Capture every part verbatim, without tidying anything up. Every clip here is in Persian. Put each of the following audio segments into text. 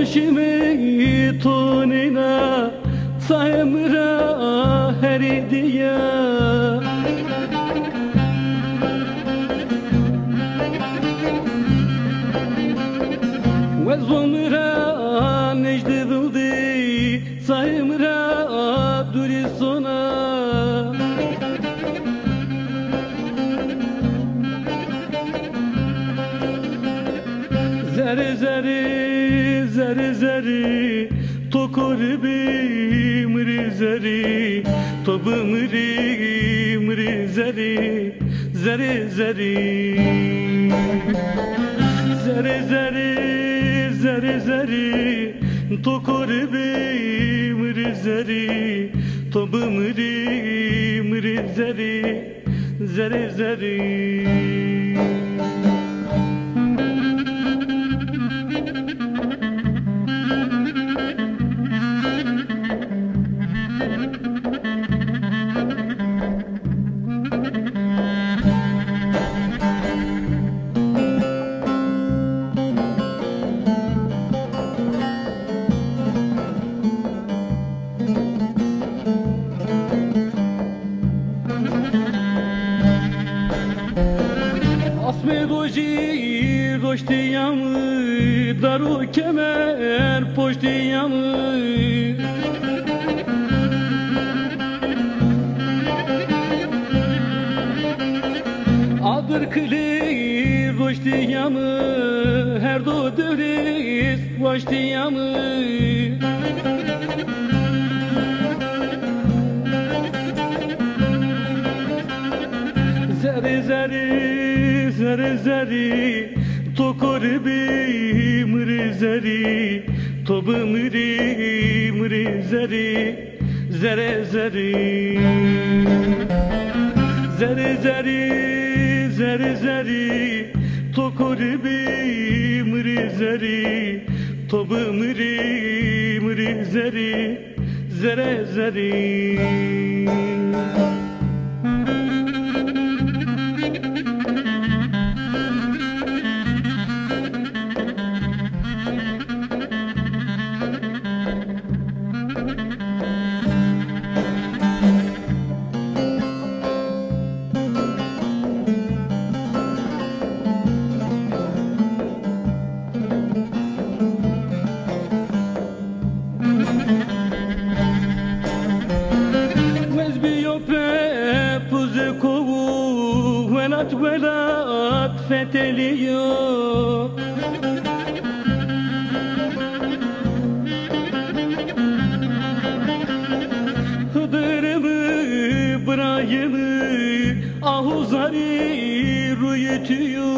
خوشمی تو نینا سایم را هریدیا وزم را نجد بودی سایم را دوری سونا زر زری زر زری تو کربی مری زری تو بمری مری زری زری زری زری زری زری زری تو کربی مری زری تو بمری مری زری زری زری اسم روشی رشتیم درو کمر پشتیم آدر کلی رشتیم هر دو دریس وشتیم زری زری زری زری تو کربی مری زری تو بمری مری زری زری زری زری زری زری زری تو کربی مری زری تو بمری مری زری زری زری ولات ولات فتليو هدرمي برايمي ahuzari ruyetiyo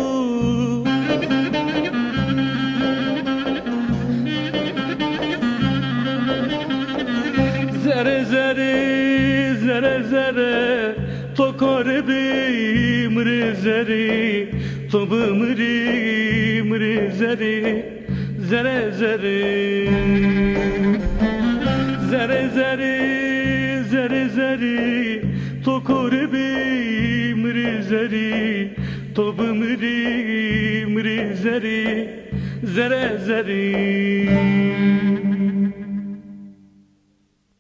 zere zere zere zere to korbi mri zeri to bmri mri zeri zere zere zere zere zere zere to korbi mri zeri to bmri mri zeri zere zere